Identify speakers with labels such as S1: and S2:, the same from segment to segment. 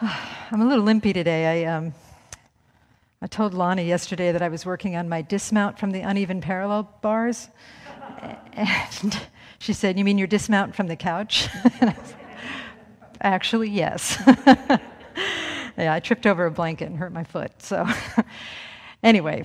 S1: I'm a little limpy today. I told Lonnie yesterday that I was working on my dismount from the uneven parallel bars. And she said, "You mean your dismount from the couch?" And I said, "Actually, yes." Yeah, I tripped over a blanket and hurt my foot. So anyway,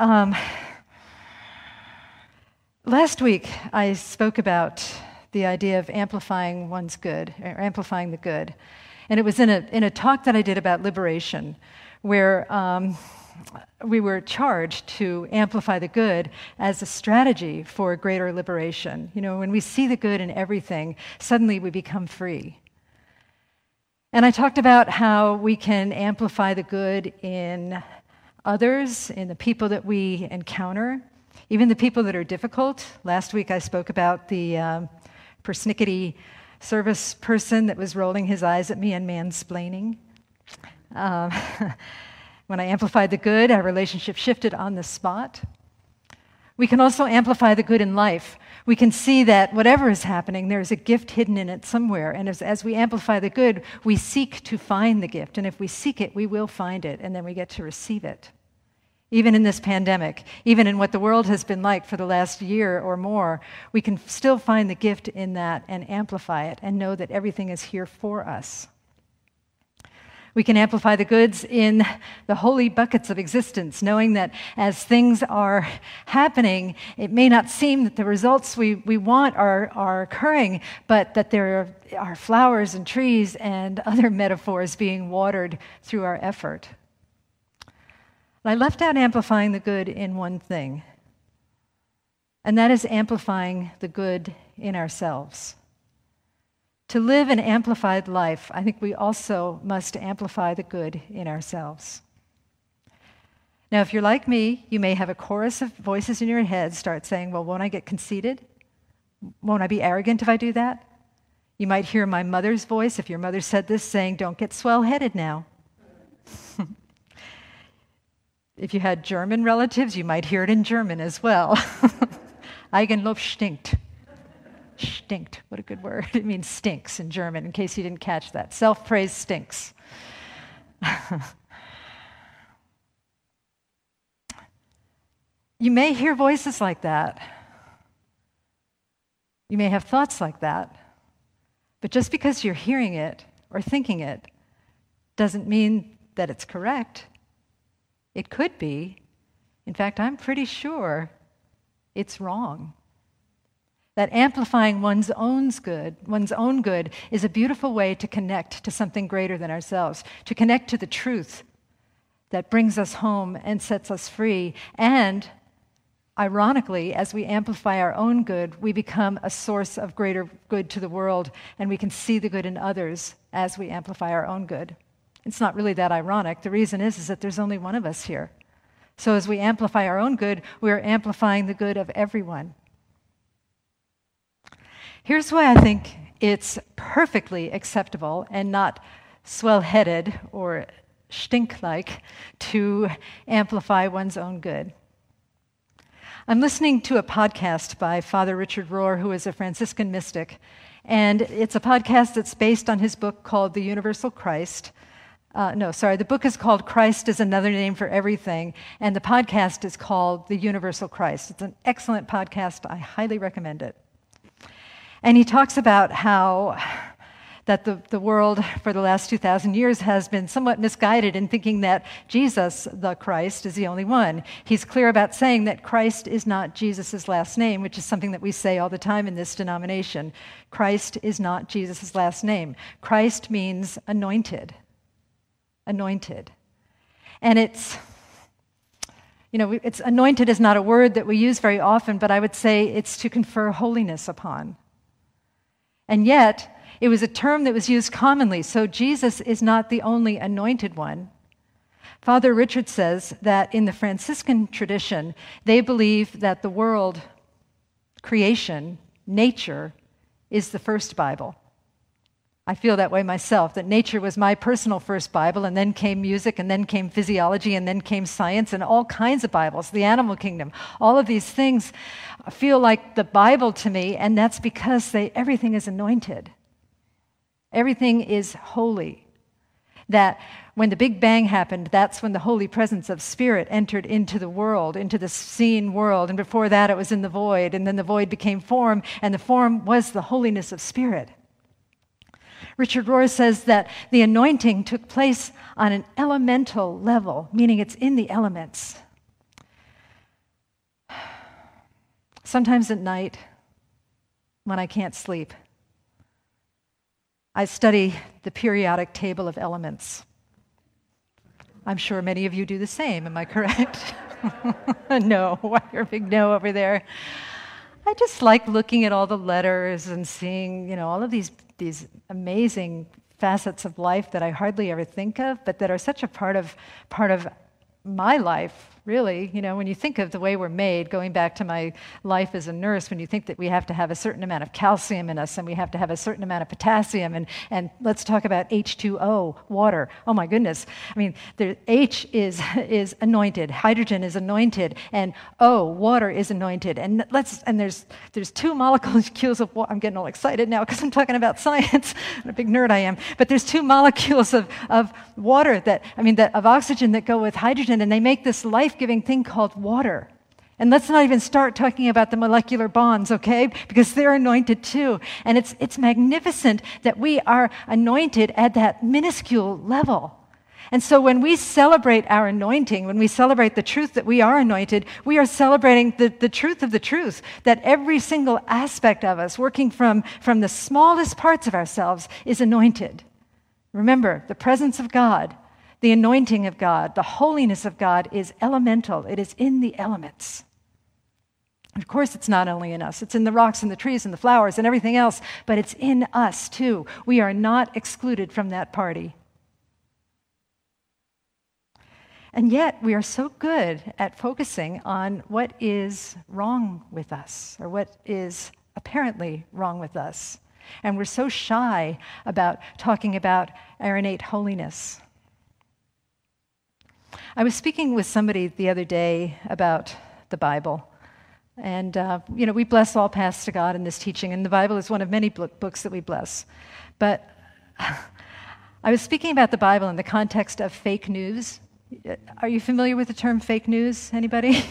S1: last week I spoke about the idea of amplifying one's good, or amplifying the good. And it was in a talk that I did about liberation, where we were charged to amplify the good as a strategy for greater liberation. You know, when we see the good in everything, suddenly we become free. And I talked about how we can amplify the good in others, in the people that we encounter, even the people that are difficult. Last week I spoke about the persnickety service person that was rolling his eyes at me and mansplaining. When I amplified the good, our relationship shifted on the spot. We can also amplify the good in life. We can see that whatever is happening, there's a gift hidden in it somewhere. And as we amplify the good, we seek to find the gift. And if we seek it, we will find it, and then we get to receive it. Even in this pandemic, even in what the world has been like for the last year or more, we can still find the gift in that and amplify it and know that everything is here for us. We can amplify the goods in the holy buckets of existence, knowing that as things are happening, it may not seem that the results we want are occurring, but that there are flowers and trees and other metaphors being watered through our effort. I left out amplifying the good in one thing, and that is amplifying the good in ourselves. To live an amplified life, I think we also must amplify the good in ourselves. Now, if you're like me, you may have a chorus of voices in your head start saying, "Well, won't I get conceited? Won't I be arrogant if I do that?" You might hear my mother's voice, if your mother said this, saying, "Don't get swell-headed now." If you had German relatives, you might hear it in German as well. Eigenlob stinkt. Stinkt, what a good word. It means stinks in German, in case you didn't catch that. Self-praise stinks. You may hear voices like that. You may have thoughts like that. But just because you're hearing it or thinking it doesn't mean that it's correct. It could be. In fact, I'm pretty sure it's wrong. That amplifying one's own good is a beautiful way to connect to something greater than ourselves, to connect to the truth that brings us home and sets us free. And ironically, as we amplify our own good, we become a source of greater good to the world, and we can see the good in others as we amplify our own good. It's not really that ironic. The reason is that there's only one of us here. So as we amplify our own good, we're amplifying the good of everyone. Here's why I think it's perfectly acceptable and not swell-headed or stink-like to amplify one's own good. I'm listening to a podcast by Father Richard Rohr, who is a Franciscan mystic, and it's a podcast that's based on his book called The Universal Christ. The book is called Christ is Another Name for Everything, and the podcast is called The Universal Christ. It's an excellent podcast. I highly recommend it. And he talks about how that the world for the last 2,000 years has been somewhat misguided in thinking that Jesus, the Christ, is the only one. He's clear about saying that Christ is not Jesus' last name, which is something that we say all the time in this denomination. Christ is not Jesus' last name. Christ means anointed. Anointed. And it's anointed is not a word that we use very often, but I would say it's to confer holiness upon. And yet, it was a term that was used commonly, so Jesus is not the only anointed one. Father Richard says that in the Franciscan tradition, they believe that the world, creation, nature, is the first Bible. I feel that way myself, that nature was my personal first Bible, and then came music, and then came physiology, and then came science, and all kinds of Bibles, the animal kingdom. All of these things feel like the Bible to me, and that's because everything is anointed. Everything is holy. that when the Big Bang happened, that's when the holy presence of Spirit entered into the world, into the seen world. And before that, it was in the void. And then the void became form, and the form was the holiness of Spirit. Richard Rohr says that the anointing took place on an elemental level, meaning it's in the elements. Sometimes at night, when I can't sleep, I study the periodic table of elements. I'm sure many of you do the same, am I correct? No, your big no over there. I just like looking at all the letters and seeing, all of these amazing facets of life that I hardly ever think of, but that are such a part of my life, really. When you think of the way we're made, going back to my life as a nurse, when you think that we have to have a certain amount of calcium in us and we have to have a certain amount of potassium, and let's talk about H2O, water. Oh my goodness. H is anointed, hydrogen is anointed, and O, water is anointed. And there's two molecules of water. I'm getting all excited now because I'm talking about science. What a big nerd I am. But there's two molecules of water of oxygen that go with hydrogen, and they make this life-giving thing called water. And let's not even start talking about the molecular bonds, okay? Because they're anointed too. And it's magnificent that we are anointed at that minuscule level. And so when we celebrate our anointing, when we celebrate the truth that we are anointed, we are celebrating the truth of the truth, that every single aspect of us, working from the smallest parts of ourselves, is anointed. Remember, the presence of God, the anointing of God, the holiness of God is elemental. It is in the elements. Of course, it's not only in us. It's in the rocks and the trees and the flowers and everything else, but it's in us too. We are not excluded from that party. And yet, we are so good at focusing on what is wrong with us, or what is apparently wrong with us. And we're so shy about talking about our innate holiness. I was speaking with somebody the other day about the Bible. And, we bless all paths to God in this teaching, and the Bible is one of many books that we bless. But I was speaking about the Bible in the context of fake news. Are you familiar with the term fake news? Anybody?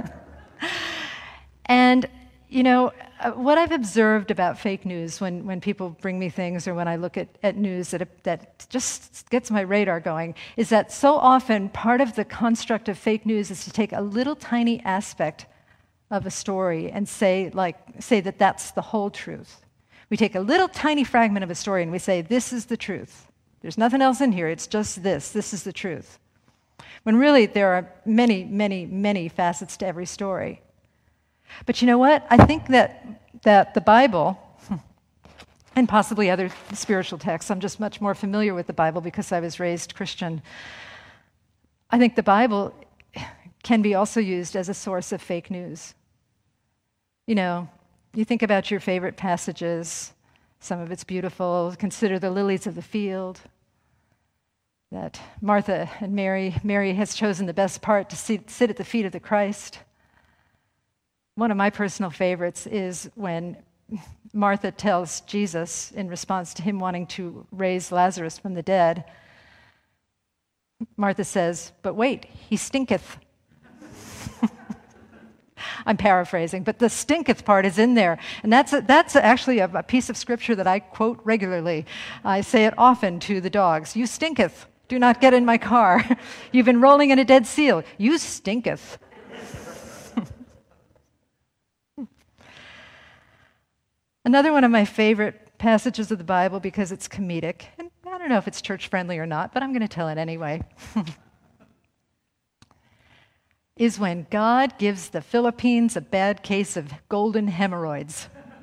S1: And, what I've observed about fake news when people bring me things, or when I look at news that just gets my radar going, is that so often part of the construct of fake news is to take a little tiny aspect of a story and say that that's the whole truth. We take a little tiny fragment of a story and we say, this is the truth. There's nothing else in here. It's just this. This is the truth. When really there are many, many, many facets to every story. But you know what? I think that the Bible, and possibly other spiritual texts, I'm just much more familiar with the Bible because I was raised Christian. I think the Bible can be also used as a source of fake news. You think about your favorite passages. Some of it's beautiful. Consider the lilies of the field. That Martha and Mary has chosen the best part to sit at the feet of the Christ. One of my personal favorites is when Martha tells Jesus, in response to him wanting to raise Lazarus from the dead, Martha says, "But wait, he stinketh." I'm paraphrasing, but the stinketh part is in there. And that's actually a piece of scripture that I quote regularly. I say it often to the dogs. You stinketh. Do not get in my car. You've been rolling in a dead seal. You stinketh. Another one of my favorite passages of the Bible, because it's comedic, and I don't know if it's church-friendly or not, but I'm going to tell it anyway, is when God gives the Philippines a bad case of golden hemorrhoids.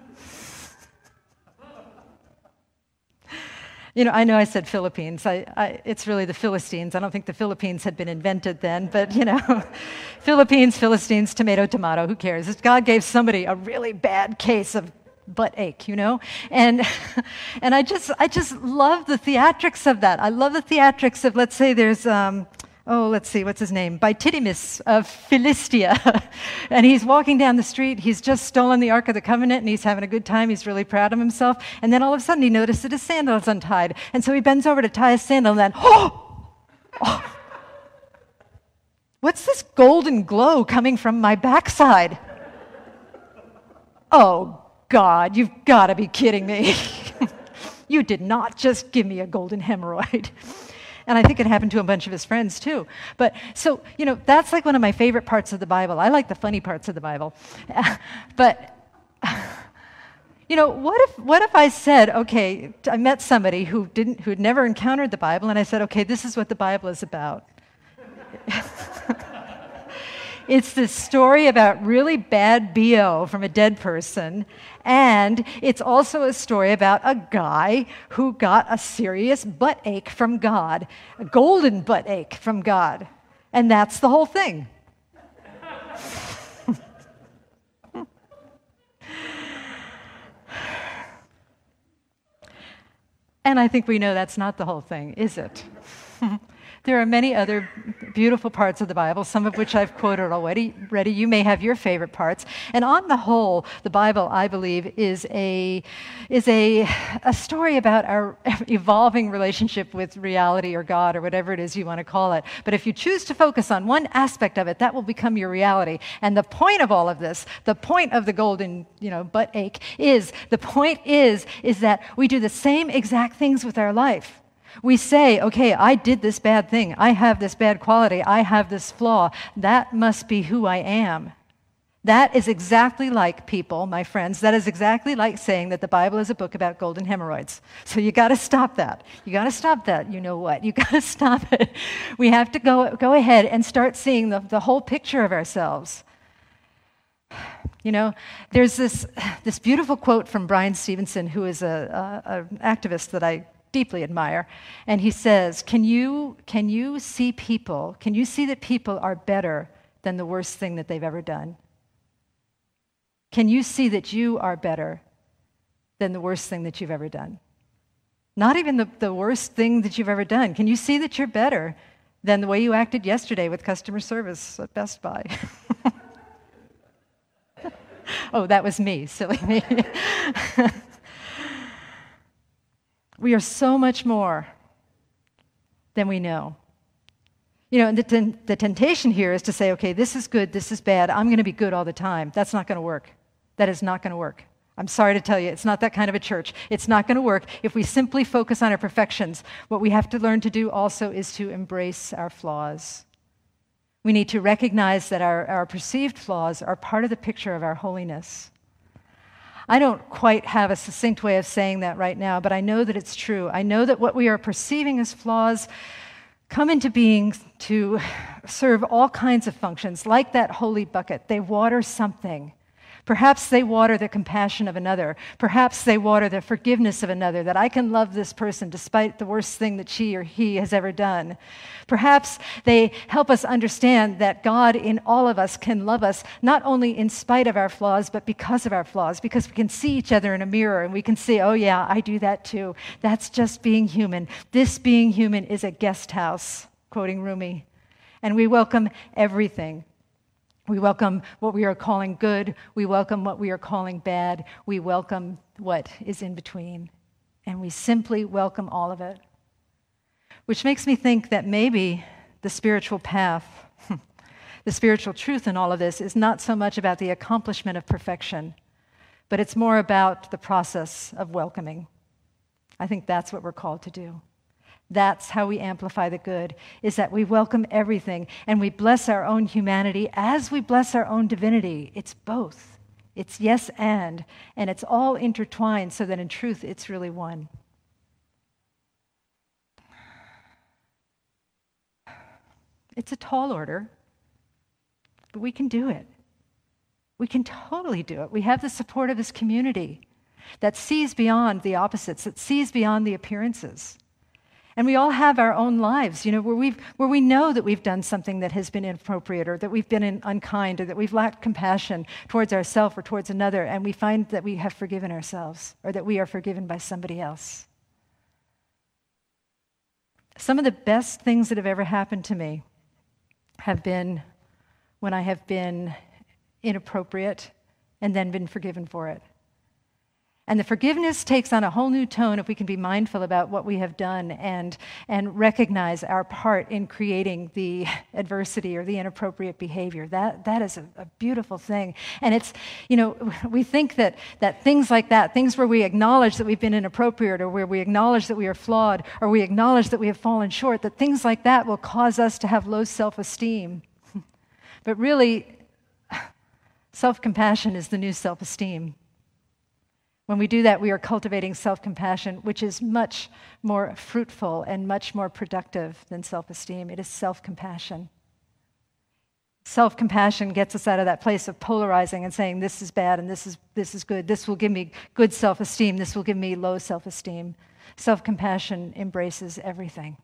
S1: I know I said Philippines. It's really the Philistines. I don't think the Philippines had been invented then, but, Philippines, Philistines, tomato, tomato, who cares? God gave somebody a really bad case of butt ache, and I just love the theatrics of that. I love the theatrics of, let's say there's oh, let's see, what's his name? Bytidimus of Philistia. And he's walking down the street. He's just stolen the Ark of the Covenant, and he's having a good time. He's really proud of himself. And then all of a sudden, he noticed that his sandal is untied. And so he bends over to tie his sandal, and then, oh, what's this golden glow coming from my backside? Oh, God, you've got to be kidding me. You did not just give me a golden hemorrhoid. And I think it happened to a bunch of his friends too. But so, that's like one of my favorite parts of the Bible. I like the funny parts of the Bible. But, what if I said, okay, I met somebody who had never encountered the Bible, and I said, okay, this is what the Bible is about. It's this story about really bad BO from a dead person, and it's also a story about a guy who got a serious butt ache from God, a golden butt ache from God. And that's the whole thing. And I think we know that's not the whole thing, is it? There are many other beautiful parts of the Bible, some of which I've quoted already. You may have your favorite parts. And on the whole, the Bible, I believe, is a story about our evolving relationship with reality or God or whatever it is you want to call it. But if you choose to focus on one aspect of it, that will become your reality. And the point of all of this, the point of the golden, butt ache is that we do the same exact things with our life. We say, okay, I did this bad thing. I have this bad quality. I have this flaw. That must be who I am. That is exactly like, people, my friends, that is exactly like saying that the Bible is a book about golden hemorrhoids. So you got to stop that. You got to stop that. You know what? You got to stop it. We have to go ahead and start seeing the whole picture of ourselves. There's this beautiful quote from Brian Stevenson, who is an activist that I deeply admire, and he says, can you see that people are better than the worst thing that they've ever done? Can you see that you are better than the worst thing that you've ever done? Not even the worst thing that you've ever done. Can you see that you're better than the way you acted yesterday with customer service at Best Buy? Oh, that was me, silly me. We are so much more than we know. And the temptation here is to say, okay, this is good, this is bad, I'm going to be good all the time. That's not going to work. That is not going to work. I'm sorry to tell you, it's not that kind of a church. It's not going to work if we simply focus on our perfections. What we have to learn to do also is to embrace our flaws. We need to recognize that our perceived flaws are part of the picture of our holiness. I don't quite have a succinct way of saying that right now, but I know that it's true. I know that what we are perceiving as flaws come into being to serve all kinds of functions, like that holy bucket. They water something. Perhaps they water the compassion of another. Perhaps they water the forgiveness of another, that I can love this person despite the worst thing that she or he has ever done. Perhaps they help us understand that God in all of us can love us, not only in spite of our flaws, but because of our flaws, because we can see each other in a mirror and we can say, oh yeah, I do that too. That's just being human. This being human is a guest house, quoting Rumi. And we welcome everything. We welcome what we are calling good. We welcome what we are calling bad. We welcome what is in between. And we simply welcome all of it. Which makes me think that maybe the spiritual path, the spiritual truth in all of this is not so much about the accomplishment of perfection, but it's more about the process of welcoming. I think that's what we're called to do. That's how we amplify the good, is that we welcome everything and we bless our own humanity as we bless our own divinity. It's both. It's yes and it's all intertwined so that in truth it's really one. It's a tall order, but we can do it. We can totally do it. We have the support of this community that sees beyond the opposites, that sees beyond the appearances. And we all have our own lives, where we know that we've done something that has been inappropriate or that we've been unkind or that we've lacked compassion towards ourselves or towards another, and we find that we have forgiven ourselves or that we are forgiven by somebody else. Some of the best things that have ever happened to me have been when I have been inappropriate and then been forgiven for it. And the forgiveness takes on a whole new tone if we can be mindful about what we have done and recognize our part in creating the adversity or the inappropriate behavior. That is a beautiful thing. And it's, we think that things like that, things where we acknowledge that we've been inappropriate or where we acknowledge that we are flawed or we acknowledge that we have fallen short, that things like that will cause us to have low self-esteem. But really, self-compassion is the new self-esteem. When we do that, we are cultivating self-compassion, which is much more fruitful and much more productive than self-esteem. It is self-compassion. Self-compassion gets us out of that place of polarizing and saying, this is bad and this is good. This will give me good self-esteem. This will give me low self-esteem. Self-compassion embraces everything.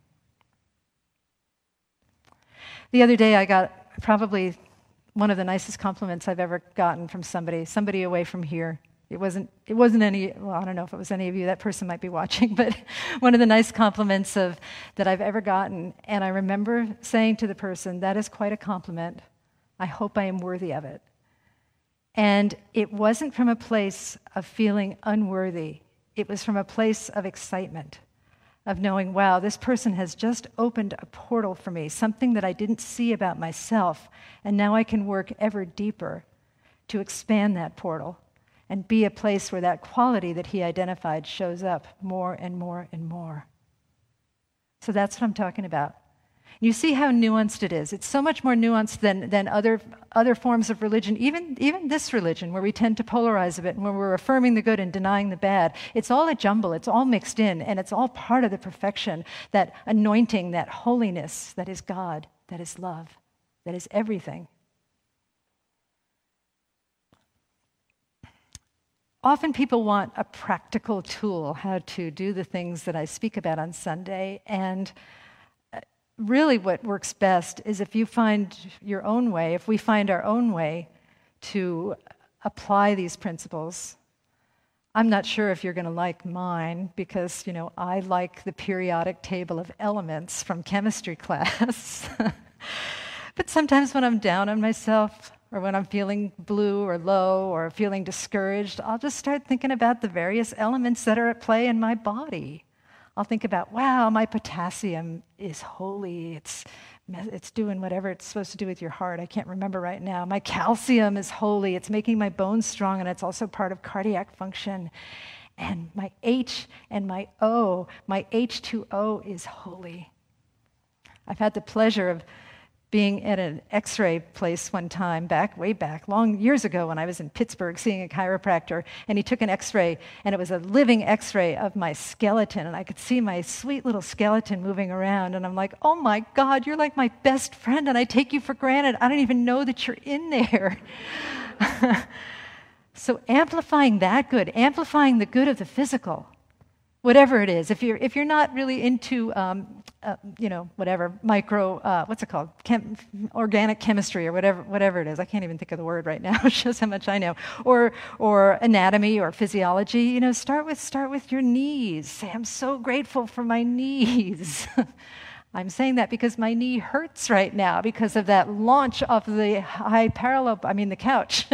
S1: The other day, I got probably one of the nicest compliments I've ever gotten from somebody away from here. It wasn't any, well, I don't know if it was any of you, that person might be watching, but one of the nice compliments that I've ever gotten. And I remember saying to the person, that is quite a compliment. I hope I am worthy of it. And it wasn't from a place of feeling unworthy. It was from a place of excitement, of knowing, wow, this person has just opened a portal for me, something that I didn't see about myself, and now I can work ever deeper to expand that portal and be a place where that quality that he identified shows up more and more and more. So that's what I'm talking about. You see how nuanced it is. It's so much more nuanced than other forms of religion, even this religion, where we tend to polarize a bit, and where we're affirming the good and denying the bad. It's all a jumble. It's all mixed in, and it's all part of the perfection, that anointing, that holiness that is God, that is love, that is everything. Often people want a practical tool, how to do the things that I speak about on Sunday, and really what works best is if you find your own way, if we find our own way to apply these principles. I'm not sure if you're going to like mine because, I like the periodic table of elements from chemistry class. But sometimes when I'm down on myself, or when I'm feeling blue or low or feeling discouraged, I'll just start thinking about the various elements that are at play in my body. I'll think about, wow, my potassium is holy. It's doing whatever it's supposed to do with your heart. I can't remember right now. My calcium is holy. It's making my bones strong, and it's also part of cardiac function. And my H and my O, my H2O is holy. I've had the pleasure of being at an x-ray place one time, way back, long years ago when I was in Pittsburgh seeing a chiropractor, and he took an x-ray, and it was a living x-ray of my skeleton, and I could see my sweet little skeleton moving around, and I'm like, oh my God, you're like my best friend, and I take you for granted. I don't even know that you're in there. So amplifying that good, amplifying the good of the physical, whatever it is. If you're not really into whatever what's it called, organic chemistry or whatever it is. I can't even think of the word right now. It shows how much I know. Or anatomy or physiology. Start with your knees. Say, I'm so grateful for my knees. I'm saying that because my knee hurts right now because of that launch off the the couch.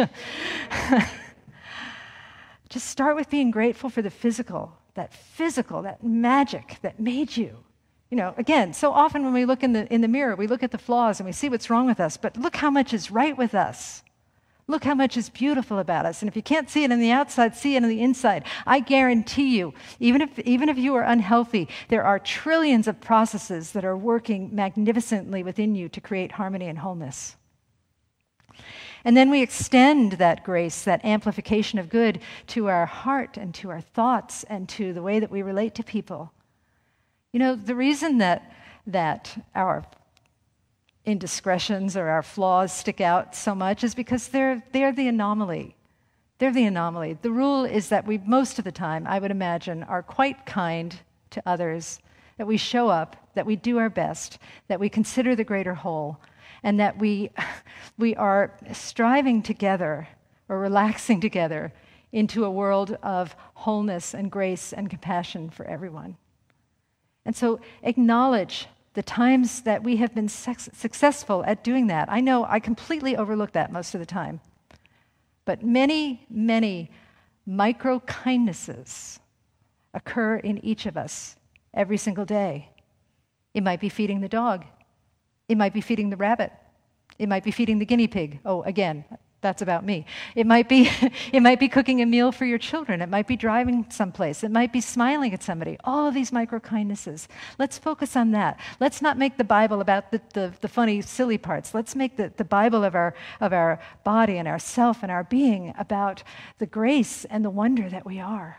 S1: Just start with being grateful for the physical, that magic that made you. Again, so often when we look in the mirror, we look at the flaws and we see what's wrong with us, but look how much is right with us. Look how much is beautiful about us. And if you can't see it on the outside, see it on the inside. I guarantee you, even if you are unhealthy, there are trillions of processes that are working magnificently within you to create harmony and wholeness. And then we extend that grace, that amplification of good, to our heart and to our thoughts and to the way that we relate to people. The reason that our indiscretions or our flaws stick out so much is because they're the anomaly. They're the anomaly. The rule is that we, most of the time, I would imagine, are quite kind to others, that we show up, that we do our best, that we consider the greater whole, and that we are striving together or relaxing together into a world of wholeness and grace and compassion for everyone. And so acknowledge the times that we have been successful at doing that. I know I completely overlook that most of the time. But many, many micro kindnesses occur in each of us every single day. It might be feeding the dog. It might be feeding the rabbit. It might be feeding the guinea pig. Oh, again, that's about me. It might be cooking a meal for your children. It might be driving someplace. It might be smiling at somebody. All of these micro kindnesses. Let's focus on that. Let's not make the Bible about the funny, silly parts. Let's make the Bible of our body and our self and our being about the grace and the wonder that we are.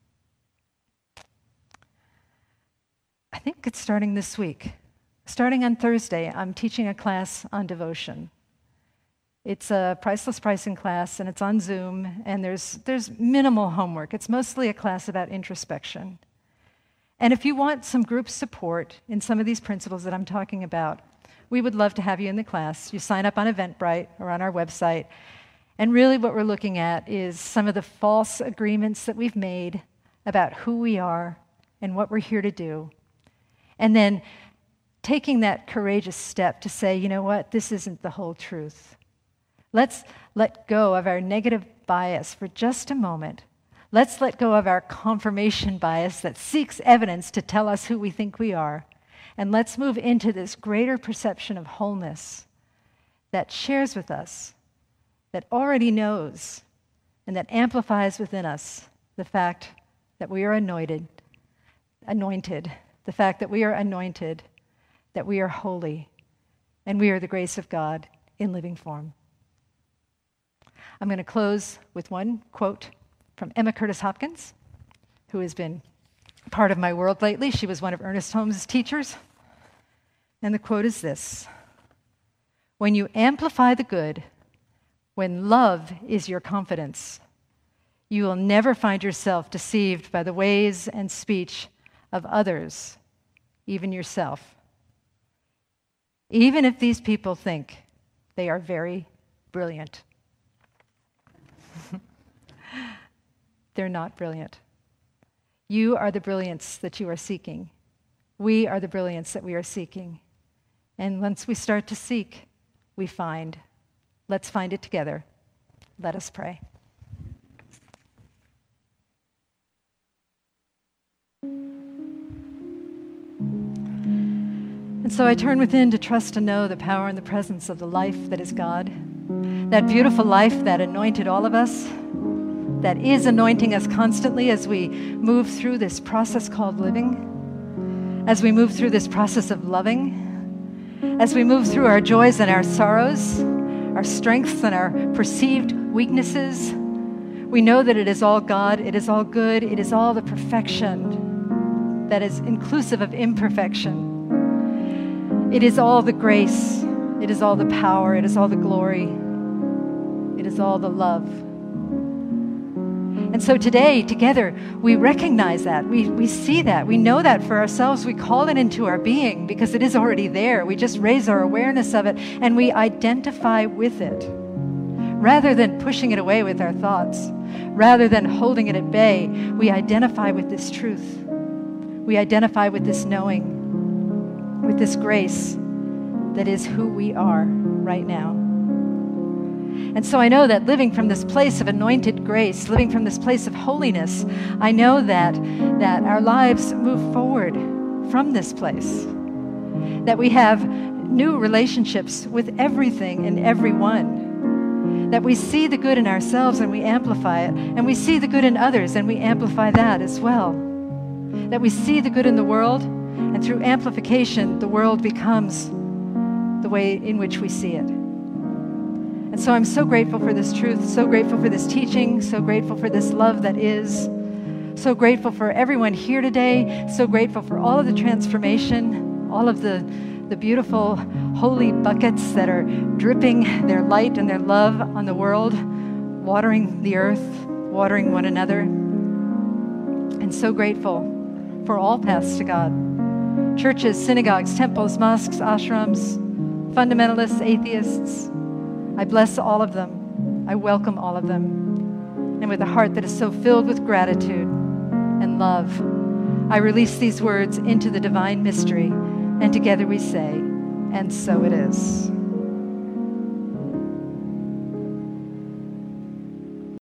S1: I think it's starting this week. Starting on Thursday, I'm teaching a class on devotion. It's a priceless pricing class, and it's on Zoom, and there's minimal homework. It's mostly a class about introspection. And if you want some group support in some of these principles that I'm talking about, we would love to have you in the class. You sign up on Eventbrite or on our website, and really what we're looking at is some of the false agreements that we've made about who we are and what we're here to do. And then taking that courageous step to say, you know what, this isn't the whole truth. Let's let go of our negative bias for just a moment. Let's let go of our confirmation bias that seeks evidence to tell us who we think we are. And let's move into this greater perception of wholeness that shares with us, that already knows, and that amplifies within us the fact that we are anointed, the fact that we are anointed, that we are holy, and we are the grace of God in living form. I'm going to close with one quote from Emma Curtis Hopkins, who has been part of my world lately. She was one of Ernest Holmes' teachers. And the quote is this: "When you amplify the good, when love is your confidence, you will never find yourself deceived by the ways and speech of others, even yourself. Even if these people think they are very brilliant." They're not brilliant. You are the brilliance that you are seeking. We are the brilliance that we are seeking. And once we start to seek, we find. Let's find it together. Let us pray. And so I turn within to trust and know the power and the presence of the life that is God, that beautiful life that anointed all of us, that is anointing us constantly as we move through this process called living, as we move through this process of loving, as we move through our joys and our sorrows, our strengths and our perceived weaknesses. We know that it is all God, it is all good, it is all the perfection that is inclusive of imperfection. It is all the grace, it is all the power, it is all the glory, it is all the love. And so today, together, we recognize that. We see that. We know that for ourselves. We call it into our being because it is already there. We just raise our awareness of it and we identify with it. Rather than pushing it away with our thoughts, rather than holding it at bay, we identify with this truth. We identify with this knowing, with this grace that is who we are right now. And so I know that living from this place of anointed grace, living from this place of holiness, I know that our lives move forward from this place, that we have new relationships with everything and everyone, that we see the good in ourselves and we amplify it, and we see the good in others and we amplify that as well, that we see the good in the world, and through amplification, the world becomes the way in which we see it. And so I'm so grateful for this truth, so grateful for this teaching, so grateful for this love that is, so grateful for everyone here today, so grateful for all of the transformation, all of the beautiful holy buckets that are dripping their light and their love on the world, watering the earth, watering one another. And so grateful for all paths to God. Churches, synagogues, temples, mosques, ashrams, fundamentalists, atheists. I bless all of them. I welcome all of them. And with a heart that is so filled with gratitude and love, I release these words into the divine mystery And together we say, and so it is.